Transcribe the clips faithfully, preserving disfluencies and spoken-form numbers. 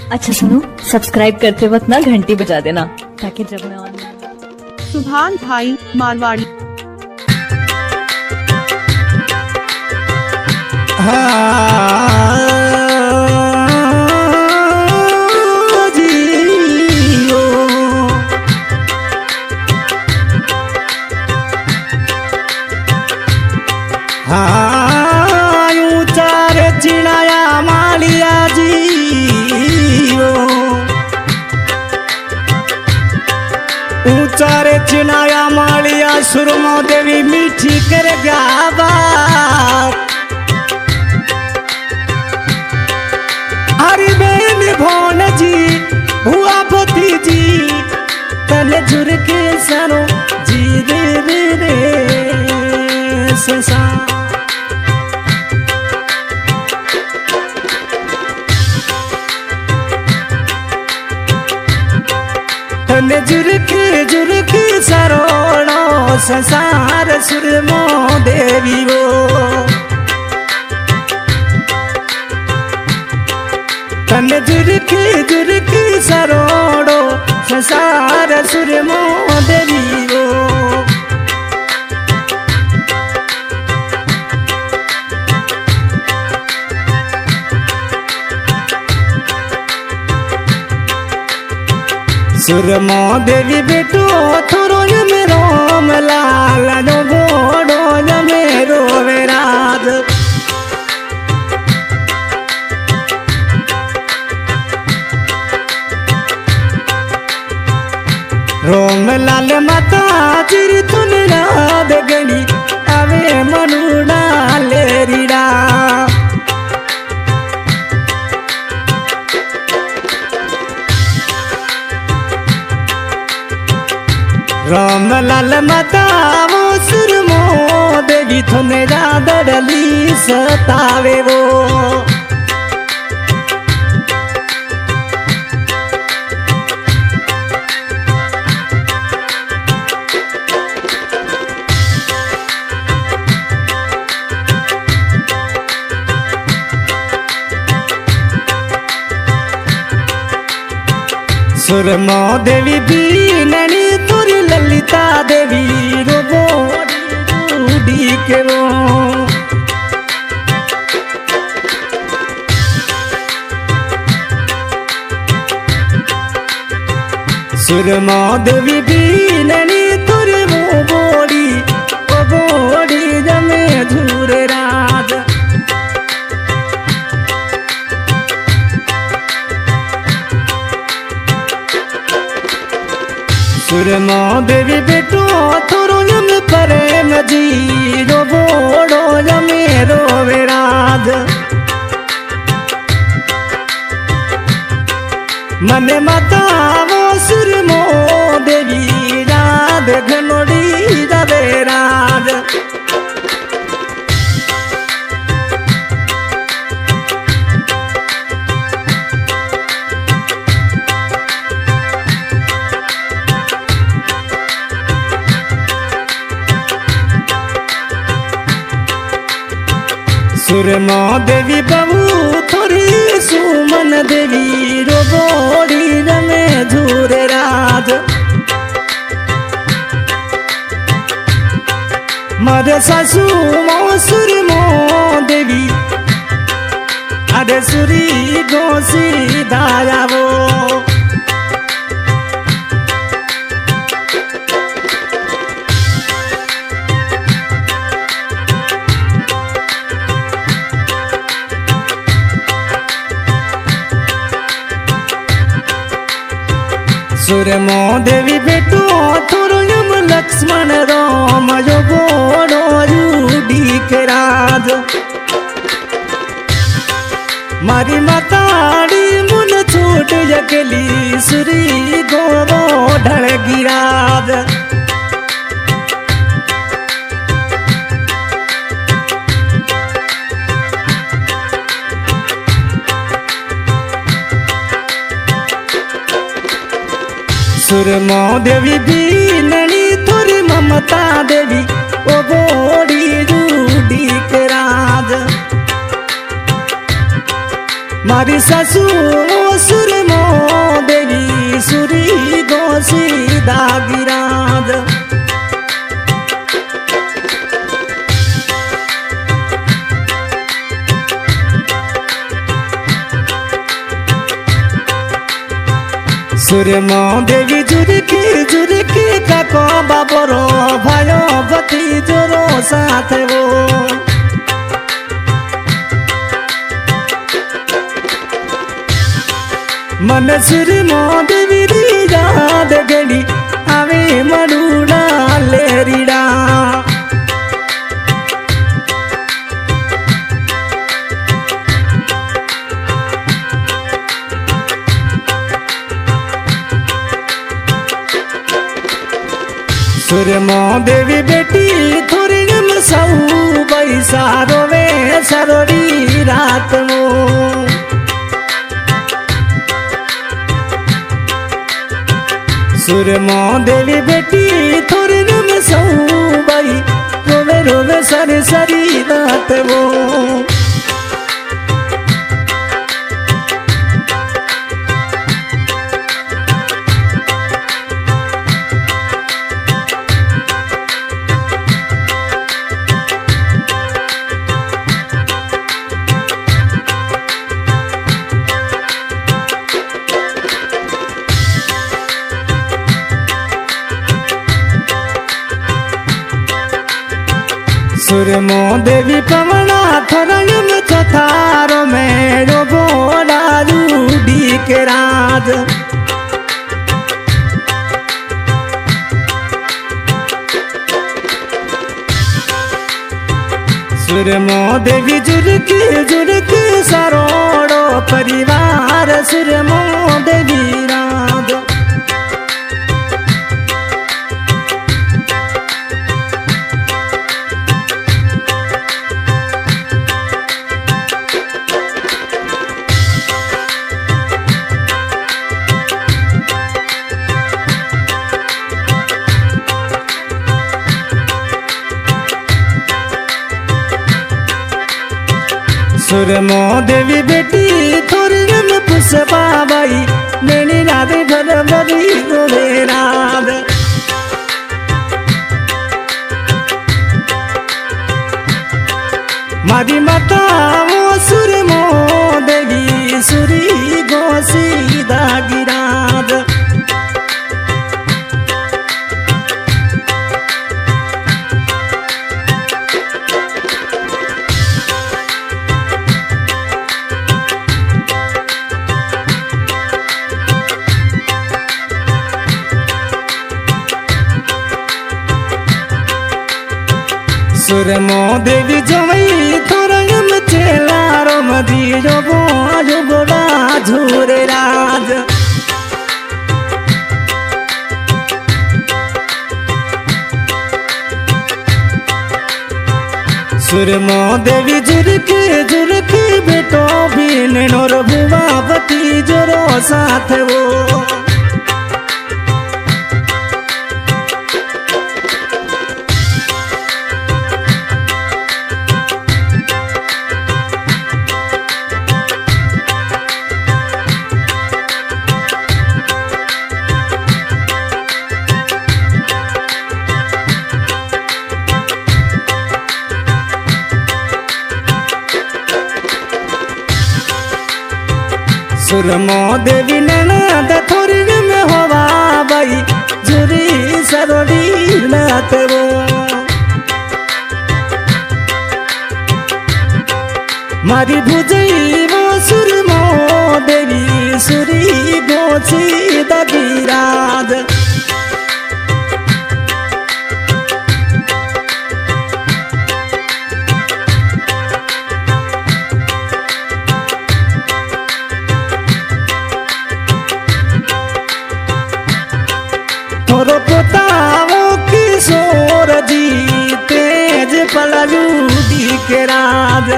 अच्छा सुनो, सब्सक्राइब करते वक्त ना घंटी बजा देना ताकि जब मैं ऑन। सुभान भाई मारवाड़ी। ऊंचारे चिनाया मालिया सुरमो देवी मीठी कर गावा हरी बेन भोन जी हुआ भतीजी तले झुर के सरो जी रे रे रे ससा तले झुर के झुर के सरोणो संसार सुरमो देवी वो तले झुर के झुर के सरोणो संसार सुरमो देवी वो सुरमो देवी बेटो थोरो में रोम लाल नो गोडो में रोवे राज रोम लाल माता चिर तुन याद गणी अवे मनुड़ा लेरीड़ा राम लाल माता वो सुरमो देवी थोने डली सतावे वो सुरमो देवी बीननी तुरी ललिता देवी रोबो डी के वो सुरमो देवी बीननी तुरी वो बोड़ी वो बोड़ी जमे झूरे राज सुरमो देवी बेटो थोरो यम प्रेम जी रो बोड़ो यमे रोवे राज मने माता वो सुरमो देवी राध घनोड़ी रवे राज सुरमो देवी बहू थोड़ी सुमन देवी रोबोड़ी रमे झूरे राज मरे सासू मो सुरमो देवी अरे सुरी गोसी दाया वो सुरमो देवी बेटो थोरो यम लक्ष्मण राम जो गोड़ो यूडी के राज मारी माताड़ी मुन छूट यकली सुरी गोरो ढल गिराज सुरमो देवी बीननी थोरी ममता देवी ओ बोड़ी रूडी के राज मारी सासू सुर सुरमा देवी जुरकी जुरकी काको बाबरो भयो भती जोरो साथ वो मन सुरमा देवी दी याद गली आवे मडूड़ा लेरीड़ा सुरमा देवी बेटी थोड़ी जम सऊ बैसारो में सरोरी रात मो सुरमा देवी बेटी थोड़ी जम सऊ बई रोवे रोवे सर सरी रात वो सुरमो देवी पवना थरयम चथारो मेरो बोला रूडी के राज सुरमो देवी जुरकी जुरकी सरोड़ो परिवार सुरमो देवी राज सुरमो देवी बेटी थोड़ी जम पुष्पा बाई नैनी रात घर बरी रोवे रात मारी माता वो सुरमो देवी सुरी गोसी दागी रात सुरमो देवी जमई थोरयम चेलारो मदी जो बोल बोला झूरे राज सुरमो देवी जुरकी जुरकी बेटो भी नोर बुआ बती जोरो साथ वो सुरमो देवी ननद थोड़ी में होवा बाई जुरी सरोड़ी नाथ वो मारी भुजई वो सुरमो देवी सुरी गोची दगी राज थोरो पोताओ किशोर जी तेज पलूदी के राज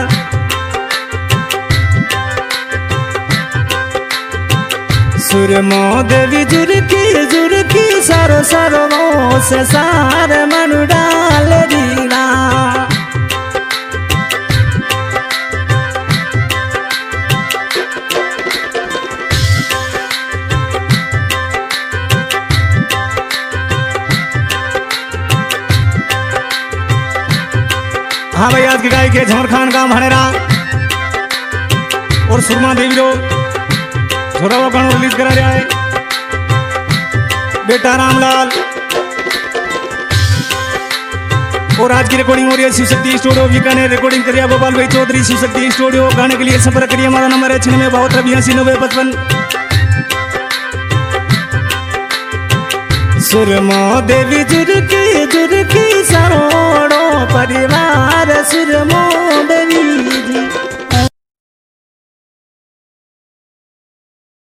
सुरमो देवी जुरकी जुरकी सारो सारो से सार मनु डाल दीना हाँ भाई आज के गाय के झमर खान का भनेरा और सुरमा देवी जो छोरा वो गाना रिलीज करा रहा है। बेटा रामलाल। और आज की रिकॉर्डिंग हो रही है शिव शक्ति स्टूडियो बीकानेर। रिकॉर्डिंग करिए गोपाल भाई चौधरी शिव शक्ति स्टूडियो। गाने के लिए संपर्क करिए, हमारा नंबर है छियानवे बहत्तर बयासी नब्बे पचपन। सुरमो देवी जुर्की जुर्की सरोड़ो परिवार सुरमो देवी जी।